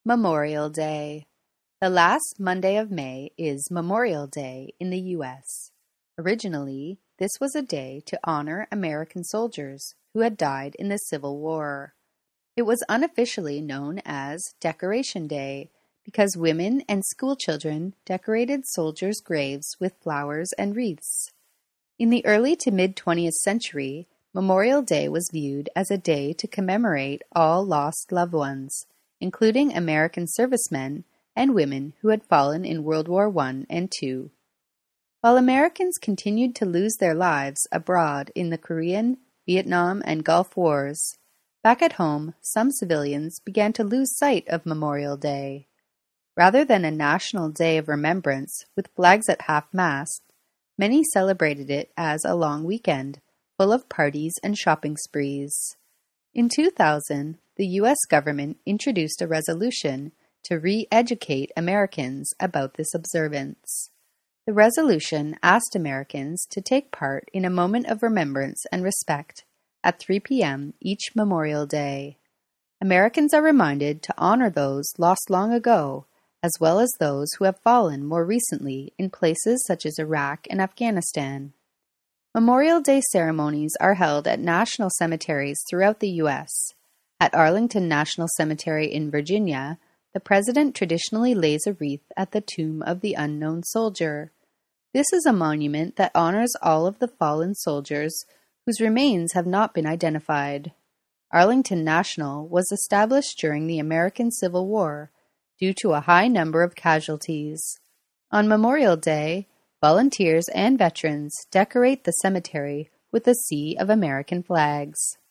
Memorial Day. The last Monday of May is Memorial Day in the U.S. Originally, this was a day to honor American soldiers who had died in the Civil War. It was unofficially known as Decoration Day because women and schoolchildren decorated soldiers' graves with flowers and wreaths. In the early to mid-20th century, Memorial Day was viewed as a day to commemorate all lost loved ones, including American servicemen and women who had fallen in World War I and II. While Americans continued to lose their lives abroad in the Korean, Vietnam, and Gulf Wars, back at home, some civilians began to lose sight of Memorial Day. Rather than a national day of remembrance with flags at half-mast, many celebrated it as a long weekend, full of parties and shopping sprees. In 2000, the U.S. government introduced a resolution to re-educate Americans about this observance. The resolution asked Americans to take part in a moment of remembrance and respect at 3 p.m. each Memorial Day. Americans are reminded to honor those lost long ago, as well as those who have fallen more recently in places such as Iraq and Afghanistan. Memorial Day ceremonies are held at national cemeteries throughout the U.S. At Arlington National Cemetery in Virginia, the president traditionally lays a wreath at the tomb of the unknown soldier. This is a monument that honors all of the fallen soldiers whose remains have not been identified. Arlington National was established during the American Civil War due to a high number of casualties. On Memorial Day, volunteers and veterans decorate the cemetery with a sea of American flags.